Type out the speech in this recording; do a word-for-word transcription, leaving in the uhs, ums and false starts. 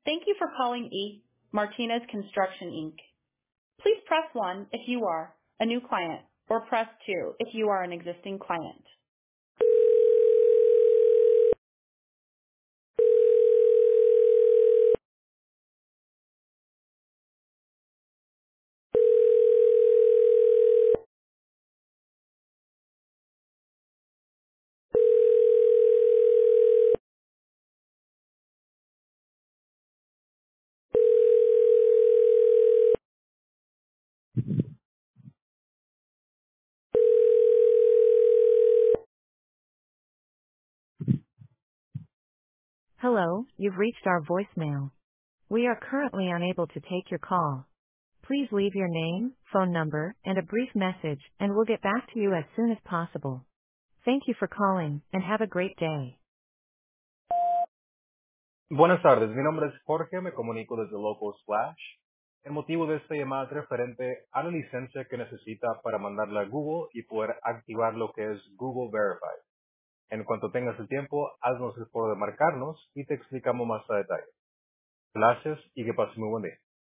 Thank you for calling E. Martinez Construction, Incorporated. Please press one if you are a new client, or press two if you are an existing client. Hello, you've reached our voicemail. We are currently unable to take your call. Please leave your name, phone number, and a brief message, and we'll get back to you as soon as possible. Thank you for calling, and have a great day. Buenas tardes, mi nombre es Jorge, me comunico desde Local Splash. El motivo de esta llamada es referente a la licencia que necesita para mandarla a Google y poder activar lo que es Google Verify. En cuanto tengas el tiempo, haznos el favor de marcarnos y te explicamos más a detalle. Gracias y que pases muy buen día.